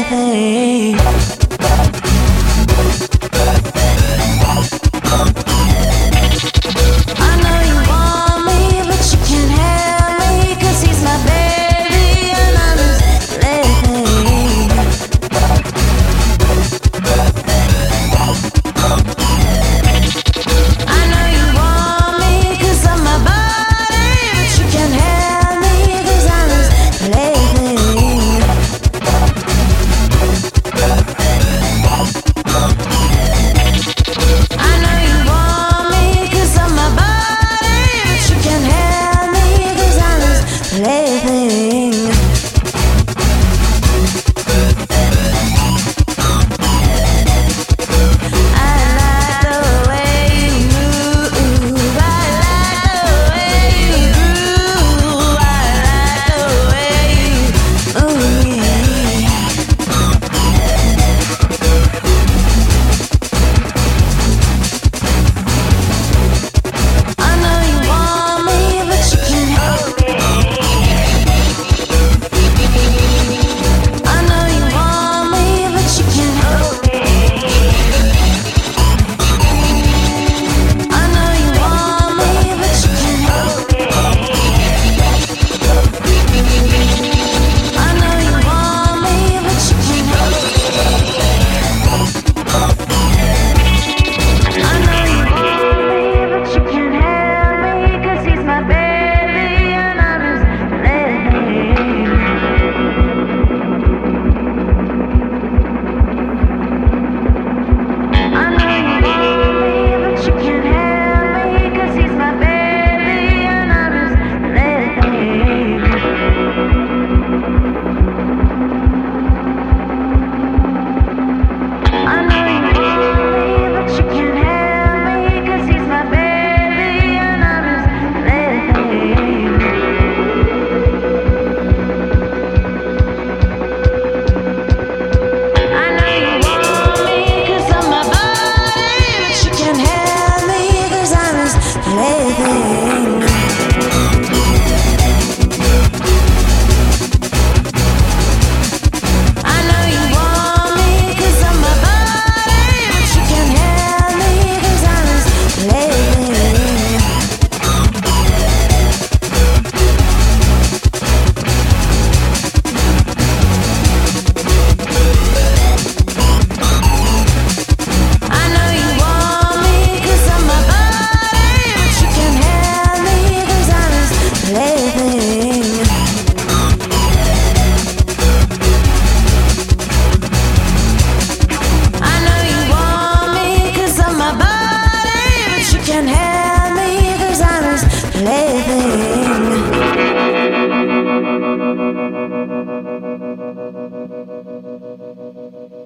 plaything. I know you want me, but you can't have me, 'cause he's my baby and I'm his plaything. I know you want me 'cause I'm my body, but you can't have me 'cause I'm his plaything. I know you want me 'cause I'm my body, but you can't have me 'cause I'm his plaything. I like the way you move. I like the way you groove. I like the way you move me. I know you want me, but you can't hold me. I know you want me, but you can't hold me. I know you want me, but you can't hold me. I know you want me, but you can't hold me. I know you want me, but you can't have me, 'cause he's my baby and I'm his plaything. I know you want me, but you can't have me, 'cause he's my baby and I'm his plaything. I know you want me, but you can't have me, 'cause he's my baby and I'm his plaything. I know you want me 'cause I'm my body, but you can't have me 'cause I'm his plaything. I know you want me 'cause I'm my body, but you can't have me 'cause I'm his plaything. I know you want me 'cause I'm my body, but you can't have me 'cause I'm his plaything. I know you want me 'cause I'm my body, but you can't have me 'cause I'm his plaything.